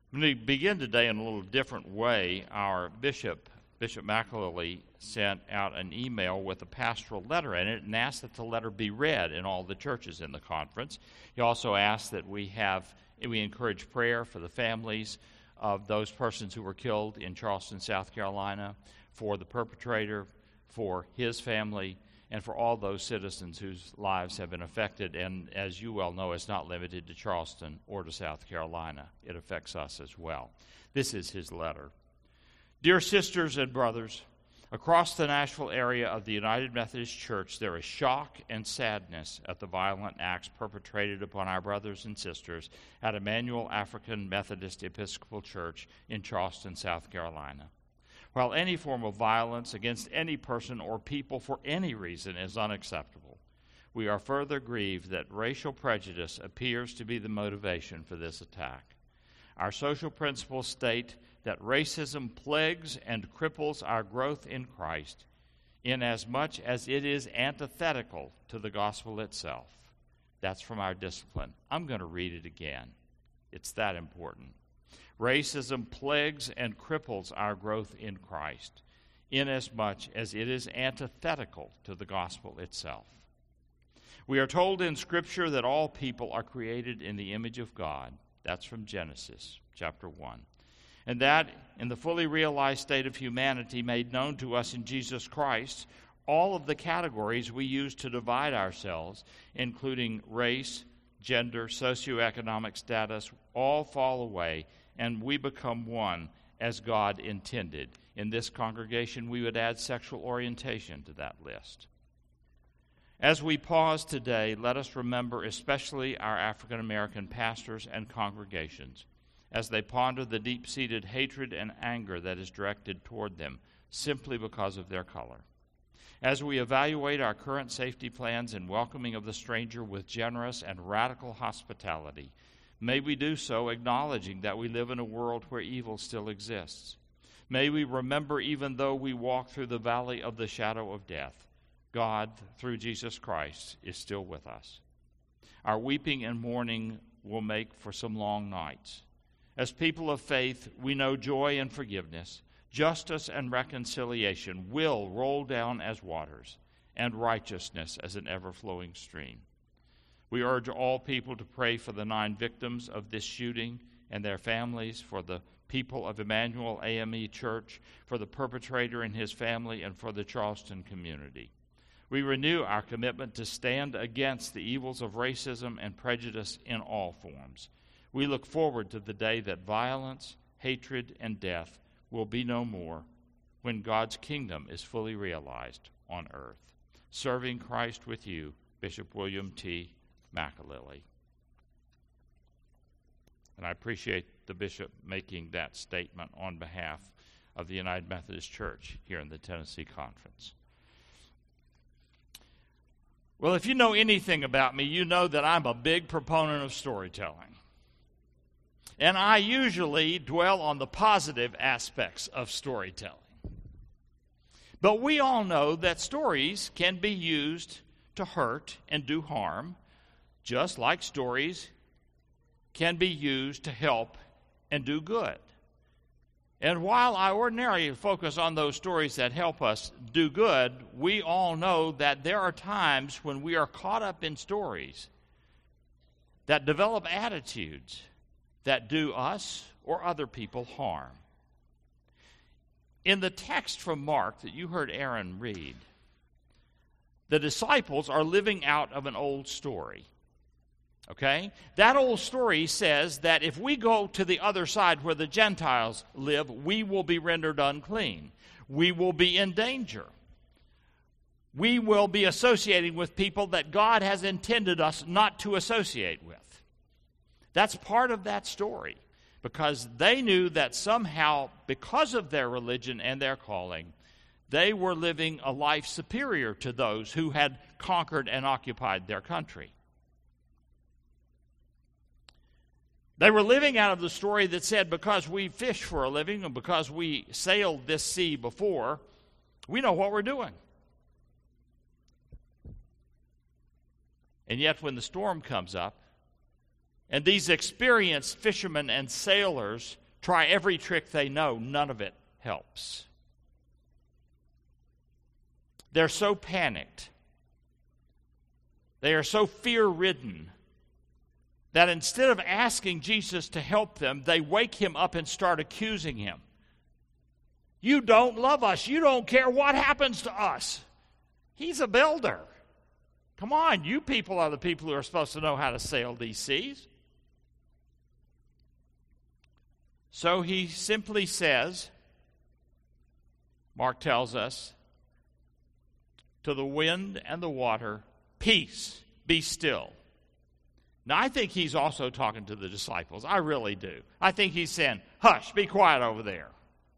We begin today in a little different way. Our Bishop McAlilly, sent out an email with a pastoral letter in it and asked that the letter be read in all the churches in the conference. He also asked that we encourage prayer for the families of those persons who were killed in Charleston, South Carolina, for the perpetrator, for his family, and for all those citizens whose lives have been affected. And as you well know, it's not limited to Charleston or to South Carolina. It affects us as well. This is his letter. Dear sisters and brothers, across the Nashville area of the United Methodist Church, there is shock and sadness at the violent acts perpetrated upon our brothers and sisters at Emmanuel African Methodist Episcopal Church in Charleston, South Carolina. While any form of violence against any person or people for any reason is unacceptable, we are further grieved that racial prejudice appears to be the motivation for this attack. Our social principles state that racism plagues and cripples our growth in Christ inasmuch as it is antithetical to the gospel itself. That's from our discipline. I'm going to read it again. It's that important. Racism plagues and cripples our growth in Christ, inasmuch as it is antithetical to the gospel itself. We are told in Scripture that all people are created in the image of God. That's from Genesis chapter 1. And that in the fully realized state of humanity made known to us in Jesus Christ, all of the categories we use to divide ourselves, including race, gender, socioeconomic status, all fall away, and we become one as God intended. In this congregation, we would add sexual orientation to that list. As we pause today, let us remember especially our African American pastors and congregations as they ponder the deep-seated hatred and anger that is directed toward them simply because of their color. As we evaluate our current safety plans in welcoming of the stranger with generous and radical hospitality, may we do so acknowledging that we live in a world where evil still exists. May we remember, even though we walk through the valley of the shadow of death, God, through Jesus Christ, is still with us. Our weeping and mourning will make for some long nights. As people of faith, we know joy and forgiveness, justice and reconciliation will roll down as waters, and righteousness as an ever-flowing stream. We urge all people to pray for the 9 victims of this shooting and their families, for the people of Emmanuel AME Church, for the perpetrator and his family, and for the Charleston community. We renew our commitment to stand against the evils of racism and prejudice in all forms. We look forward to the day that violence, hatred, and death will be no more, when God's kingdom is fully realized on earth. Serving Christ with you, Bishop William T. McAlilly. And I appreciate the bishop making that statement on behalf of the United Methodist Church here in the Tennessee Conference. Well, if you know anything about me, you know that I'm a big proponent of storytelling. And I usually dwell on the positive aspects of storytelling. But we all know that stories can be used to hurt and do harm, just like stories can be used to help and do good. And while I ordinarily focus on those stories that help us do good, we all know that there are times when we are caught up in stories that develop attitudes that do us or other people harm. In the text from Mark that you heard Aaron read, the disciples are living out of an old story. Okay? That old story says that if we go to the other side where the Gentiles live, we will be rendered unclean. We will be in danger. We will be associating with people that God has intended us not to associate with. That's part of that story, because they knew that somehow, because of their religion and their calling, they were living a life superior to those who had conquered and occupied their country. They were living out of the story that said, because we fish for a living and because we sailed this sea before, we know what we're doing. And yet when the storm comes up, And these experienced fishermen and sailors try every trick they know. None of it helps. They're so panicked. They are so fear-ridden that instead of asking Jesus to help them, they wake him up and start accusing him. You don't love us. You don't care what happens to us. He's a builder. Come on, you people are the people who are supposed to know how to sail these seas. So he simply says, Mark tells us, to the wind and the water, peace, be still. Now, I think he's also talking to the disciples. I really do. I think he's saying, hush, be quiet over there.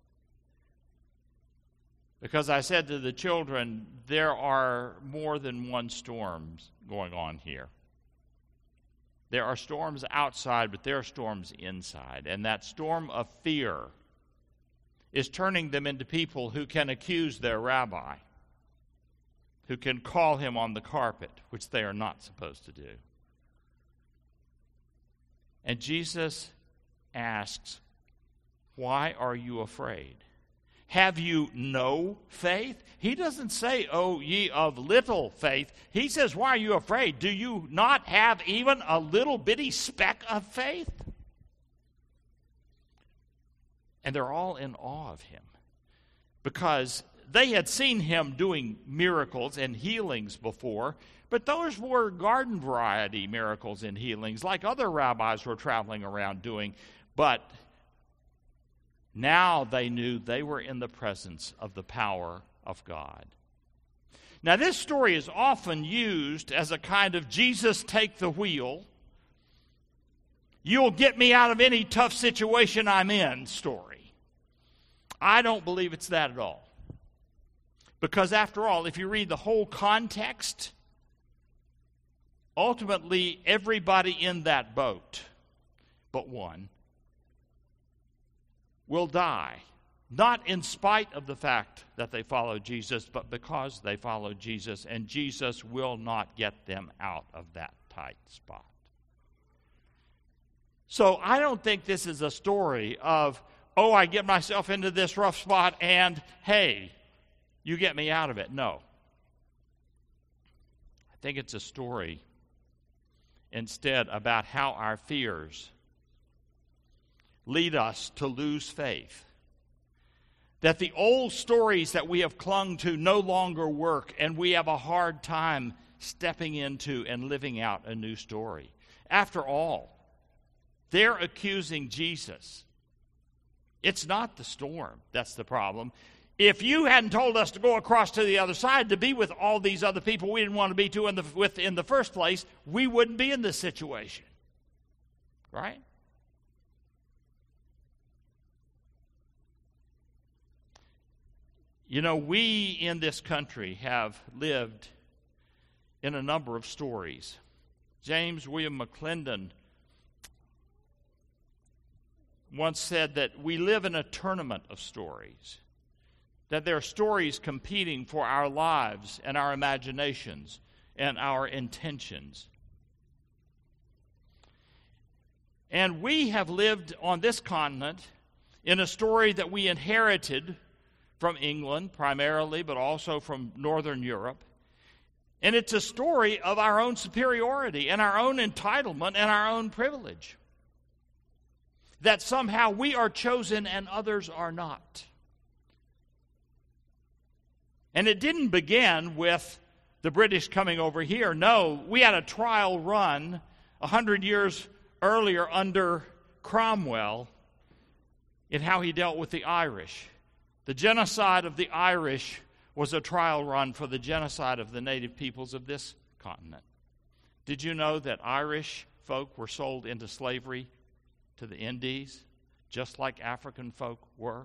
Because I said to the children, there are more than one storm going on here. There are storms outside, but there are storms inside. And that storm of fear is turning them into people who can accuse their rabbi, who can call him on the carpet, which they are not supposed to do. And Jesus asks, why are you afraid? Have you no faith? He doesn't say, oh, ye of little faith. He says, why are you afraid? Do you not have even a little bitty speck of faith? And they're all in awe of him because they had seen him doing miracles and healings before, but those were garden variety miracles and healings like other rabbis were traveling around doing. But now they knew they were in the presence of the power of God. Now, this story is often used as a kind of Jesus take the wheel, you'll get me out of any tough situation I'm in story. I don't believe it's that at all. Because after all, if you read the whole context, ultimately everybody in that boat, but one, will die, not in spite of the fact that they followed Jesus, but because they followed Jesus, and Jesus will not get them out of that tight spot. So I don't think this is a story of, oh, I get myself into this rough spot and, hey, you get me out of it. No. I think it's a story instead about how our fears lead us to lose faith. That the old stories that we have clung to no longer work, and we have a hard time stepping into and living out a new story. After all, they're accusing Jesus. It's not the storm that's the problem. If you hadn't told us to go across to the other side to be with all these other people we didn't want to be with in the first place, we wouldn't be in this situation. Right? You know, we in this country have lived in a number of stories. James William McClendon once said that we live in a tournament of stories, that there are stories competing for our lives and our imaginations and our intentions. And we have lived on this continent in a story that we inherited from England primarily, but also from Northern Europe. And it's a story of our own superiority and our own entitlement and our own privilege. That somehow we are chosen and others are not. And it didn't begin with the British coming over here. No, we had a trial run 100 years earlier under Cromwell in how he dealt with the Irish. The genocide of the Irish was a trial run for the genocide of the native peoples of this continent. Did you know that Irish folk were sold into slavery to the Indies, just like African folk were?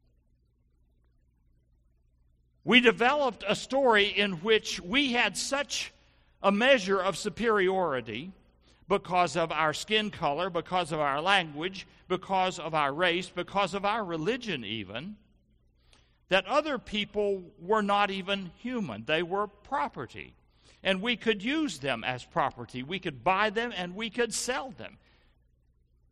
We developed a story in which we had such a measure of superiority because of our skin color, because of our language, because of our race, because of our religion even, that other people were not even human. They were property. And we could use them as property. We could buy them and we could sell them.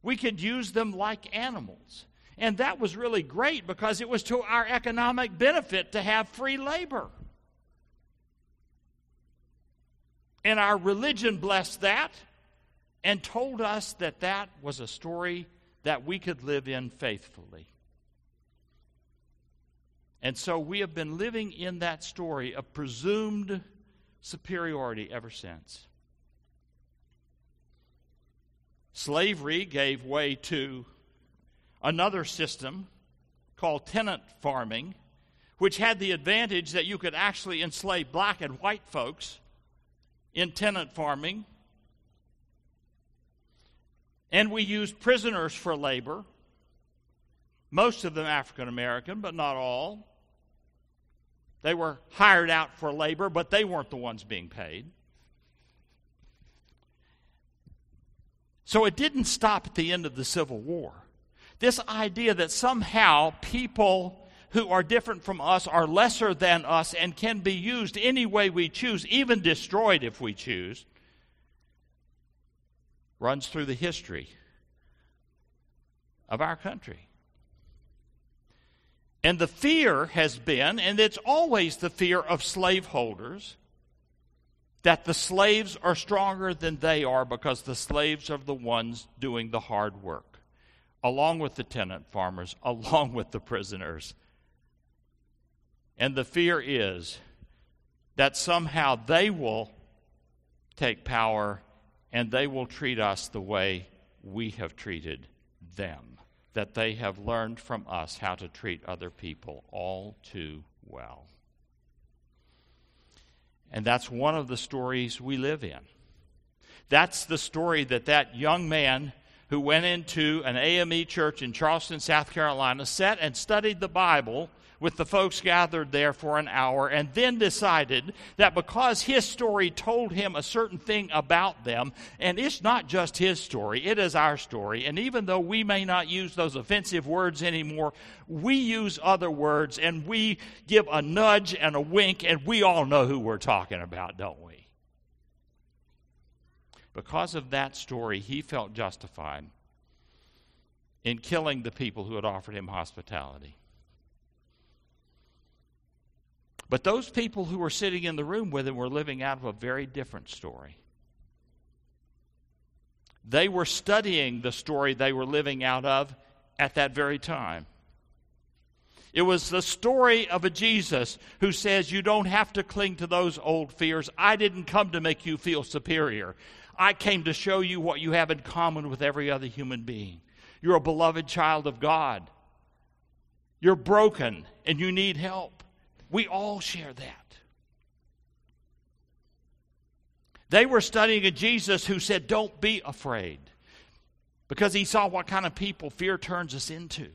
We could use them like animals. And that was really great because it was to our economic benefit to have free labor. And our religion blessed that and told us that that was a story that we could live in faithfully. And so we have been living in that story of presumed superiority ever since. Slavery gave way to another system called tenant farming, which had the advantage that you could actually enslave black and white folks in tenant farming. And we used prisoners for labor, most of them African American, but not all. They were hired out for labor, but they weren't the ones being paid. So it didn't stop at the end of the Civil War. This idea that somehow people who are different from us are lesser than us and can be used any way we choose, even destroyed if we choose, runs through the history of our country. And the fear has been, and it's always the fear of slaveholders, that the slaves are stronger than they are because the slaves are the ones doing the hard work, along with the tenant farmers, along with the prisoners. And the fear is that somehow they will take power and they will treat us the way we have treated them. That they have learned from us how to treat other people all too well. And that's one of the stories we live in. That's the story that young man who went into an AME church in Charleston, South Carolina, sat and studied the Bible with the folks gathered there for an hour, and then decided that because his story told him a certain thing about them, and it's not just his story, it is our story, and even though we may not use those offensive words anymore, we use other words, and we give a nudge and a wink, and we all know who we're talking about, don't we? Because of that story, he felt justified in killing the people who had offered him hospitality. But those people who were sitting in the room with him were living out of a very different story. They were studying the story they were living out of at that very time. It was the story of a Jesus who says, you don't have to cling to those old fears. I didn't come to make you feel superior. I came to show you what you have in common with every other human being. You're a beloved child of God. You're broken and you need help. We all share that. They were studying a Jesus who said, don't be afraid, because he saw what kind of people fear turns us into.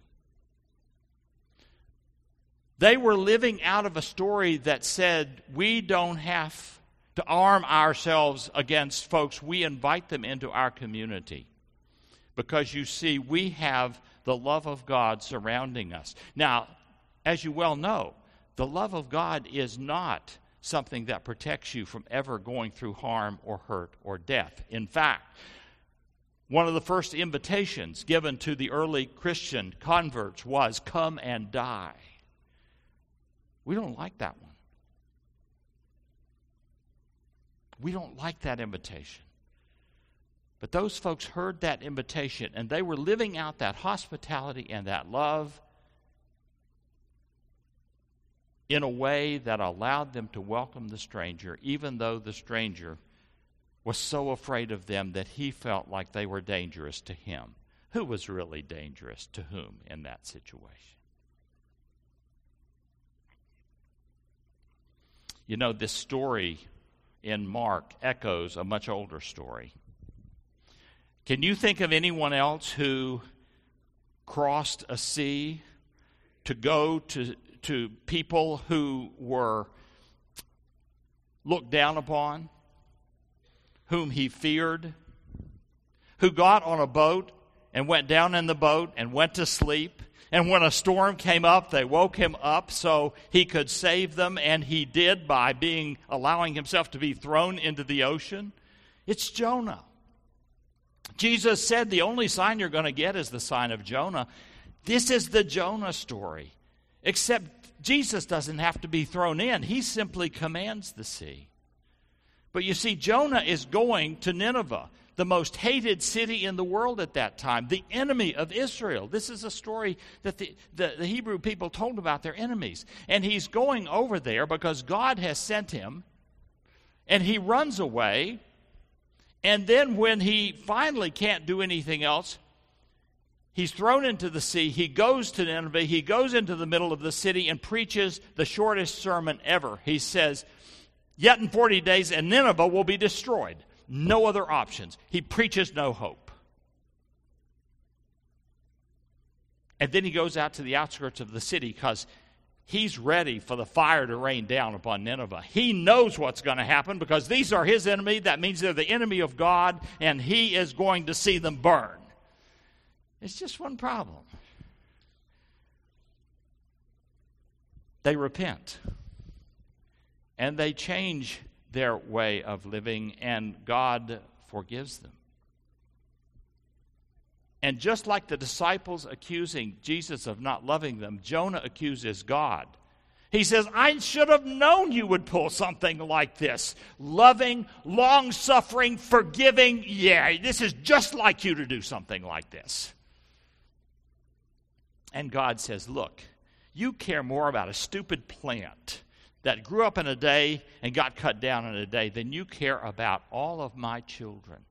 They were living out of a story that said, we don't have to arm ourselves against folks. We invite them into our community, because you see, we have the love of God surrounding us. Now, as you well know, the love of God is not something that protects you from ever going through harm or hurt or death. In fact, one of the first invitations given to the early Christian converts was, come and die. We don't like that one. We don't like that invitation. But those folks heard that invitation, and they were living out that hospitality and that love in a way that allowed them to welcome the stranger, even though the stranger was so afraid of them that he felt like they were dangerous to him. Who was really dangerous to whom in that situation? You know, this story in Mark echoes a much older story. Can you think of anyone else who crossed a sea to go to people who were looked down upon, whom he feared, who got on a boat and went down in the boat and went to sleep, and when a storm came up, they woke him up so he could save them, and he did by allowing himself to be thrown into the ocean? It's Jonah. Jesus said the only sign you're going to get is the sign of Jonah. This is the Jonah story. Except Jesus doesn't have to be thrown in. He simply commands the sea. But you see, Jonah is going to Nineveh, the most hated city in the world at that time, the enemy of Israel. This is a story that the Hebrew people told about their enemies. And he's going over there because God has sent him, and he runs away. And then when he finally can't do anything else, he's thrown into the sea. He goes to Nineveh. He goes into the middle of the city and preaches the shortest sermon ever. He says, "Yet in 40 days, and Nineveh will be destroyed." No other options. He preaches no hope. And then he goes out to the outskirts of the city because he's ready for the fire to rain down upon Nineveh. He knows what's going to happen because these are his enemy. That means they're the enemy of God, and he is going to see them burn. It's just one problem. They repent. And they change their way of living, and God forgives them. And just like the disciples accusing Jesus of not loving them, Jonah accuses God. He says, "I should have known you would pull something like this. Loving, long-suffering, forgiving. Yeah, this is just like you to do something like this." And God says, "Look, you care more about a stupid plant that grew up in a day and got cut down in a day than you care about all of my children.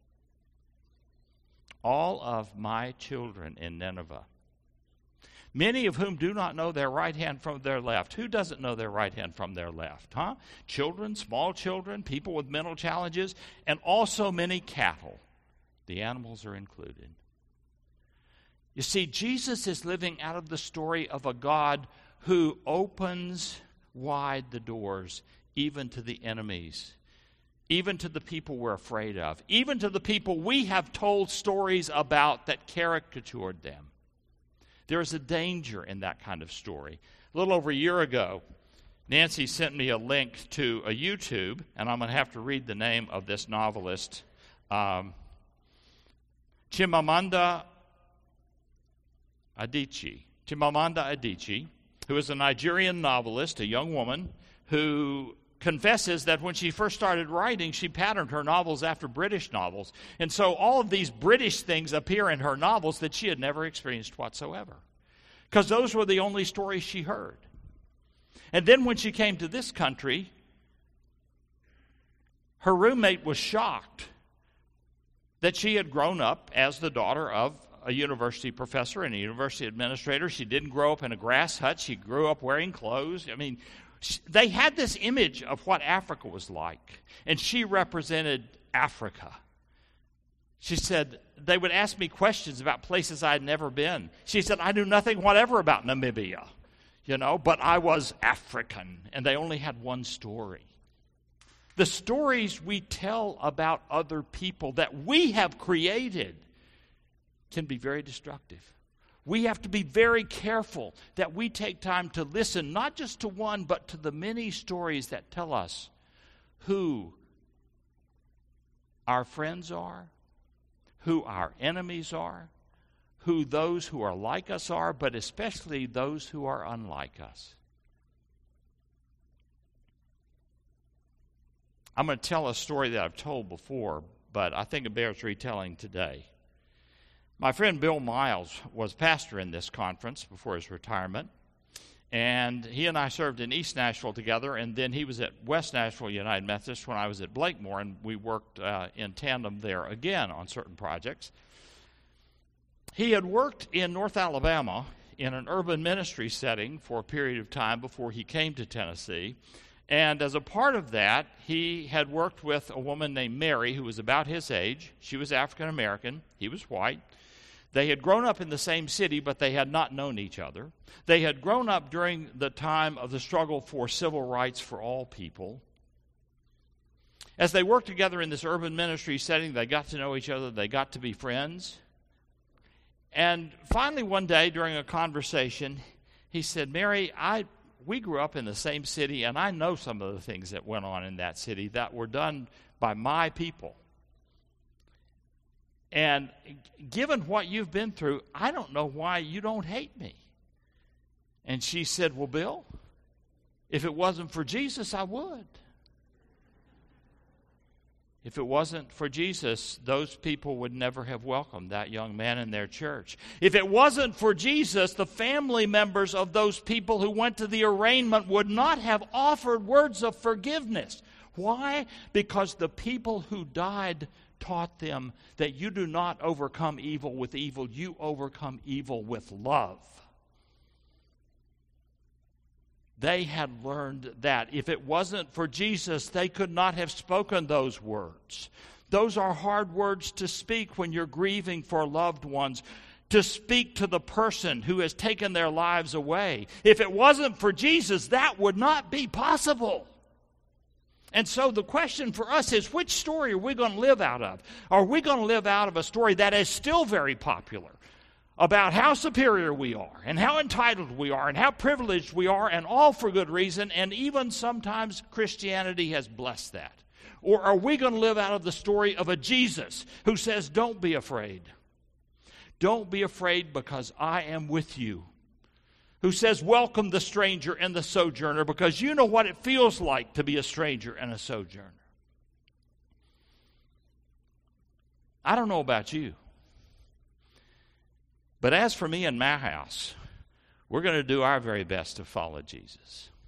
All of my children in Nineveh. Many of whom do not know their right hand from their left." Who doesn't know their right hand from their left? Children, small children, people with mental challenges, and also many cattle. The animals are included. You see, Jesus is living out of the story of a God who opens wide the doors, even to the enemies, even to the people we're afraid of, even to the people we have told stories about that caricatured them. There is a danger in that kind of story. A little over a year ago, Nancy sent me a link to a YouTube, and I'm going to have to read the name of this novelist, Chimamanda Adichie, who is a Nigerian novelist, a young woman, who confesses that when she first started writing, she patterned her novels after British novels. And so all of these British things appear in her novels that she had never experienced whatsoever, because those were the only stories she heard. And then when she came to this country, her roommate was shocked that she had grown up as the daughter of a university professor and a university administrator. She didn't grow up in a grass hut. She grew up wearing clothes. I mean, they had this image of what Africa was like, and she represented Africa. She said, they would ask me questions about places I had never been. She said, I knew nothing whatever about Namibia, but I was African, and they only had one story. The stories we tell about other people that we have created can be very destructive. We have to be very careful that we take time to listen, not just to one, but to the many stories that tell us who our friends are, who our enemies are, who those who are like us are, but especially those who are unlike us. I'm going to tell a story that I've told before, but I think it bears retelling today. My friend Bill Miles was pastor in this conference before his retirement, and he and I served in East Nashville together, and then he was at West Nashville United Methodist when I was at Blakemore, and we worked in tandem there again on certain projects. He had worked in North Alabama in an urban ministry setting for a period of time before he came to Tennessee, and as a part of that, he had worked with a woman named Mary who was about his age. She was African American. He was white. They had grown up in the same city, but they had not known each other. They had grown up during the time of the struggle for civil rights for all people. As they worked together in this urban ministry setting, they got to know each other. They got to be friends. And finally, one day during a conversation, he said, Mary, we grew up in the same city, and I know some of the things that went on in that city that were done by my people. And given what you've been through, I don't know why you don't hate me. And she said, well, Bill, if it wasn't for Jesus, I would. If it wasn't for Jesus, those people would never have welcomed that young man in their church. If it wasn't for Jesus, the family members of those people who went to the arraignment would not have offered words of forgiveness. Why? Because the people who died taught them that you do not overcome evil with evil, you overcome evil with love. They had learned that. If it wasn't for Jesus, they could not have spoken those words. Those are hard words to speak when you're grieving for loved ones, to speak to the person who has taken their lives away. If it wasn't for Jesus, that would not be possible. And so the question for us is, which story are we going to live out of? Are we going to live out of a story that is still very popular, about how superior we are, and how entitled we are, and how privileged we are, and all for good reason, and even sometimes Christianity has blessed that? Or are we going to live out of the story of a Jesus who says, don't be afraid. Don't be afraid because I am with you. Who says, welcome the stranger and the sojourner, because you know what it feels like to be a stranger and a sojourner. I don't know about you, but as for me and my house, we're going to do our very best to follow Jesus.